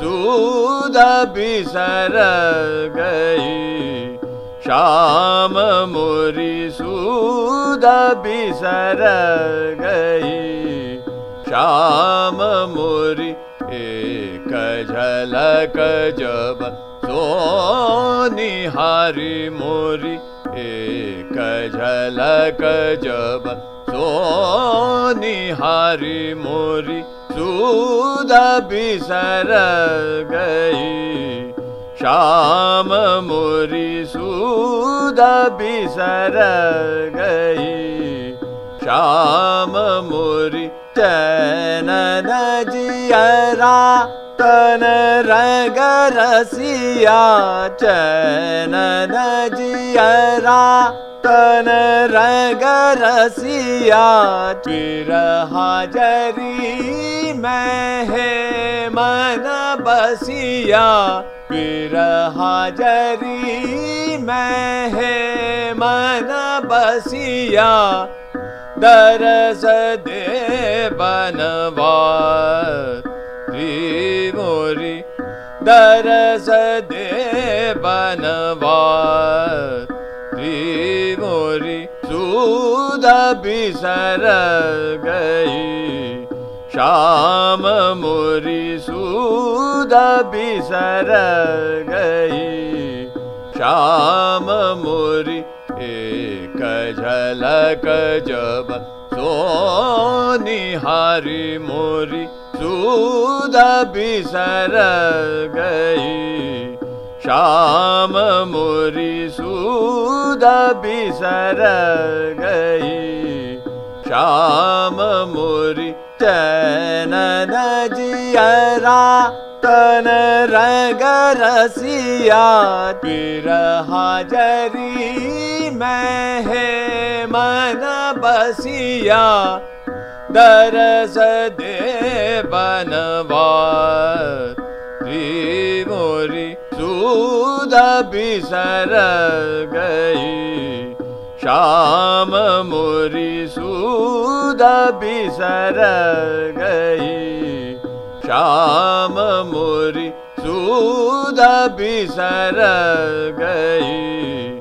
सूद बिसर गई। श्याम मोरी सूद बिसर गई। श्याम मोरी एक झलक जब सो निहारी मोरी, एक झलक जब सो निहारी मोरी सूद बिसर गई। श्याम मोरी सूद बिसर गई। श्याम मोरी चैन न जियरा तन रंग रसिया, चैन न जियरा तन रंग रसिया। बिरहा जरी में है मन बसिया, बिरहा जरी में है मन बसिया। दरस दे बनवारी मोरी, दरस दे बनवारी मोरी सूद बिसर गई। श्याम मोरी सूद बिसर गई। श्याम मोरी एक झलक जब सो निहारी मोरी सूद बिसर गई। श्याम मोरी सूद बिसर गई। श्याम मोरी चैन न जियरा तन रंग रसिया। बिरहा जरी में है मन बसिया। दरस दे बनवारी मोरी सूद बिसर गई। श्याम मोरी सूद बिसर गई। श्याम मोरी सूद बिसर गई।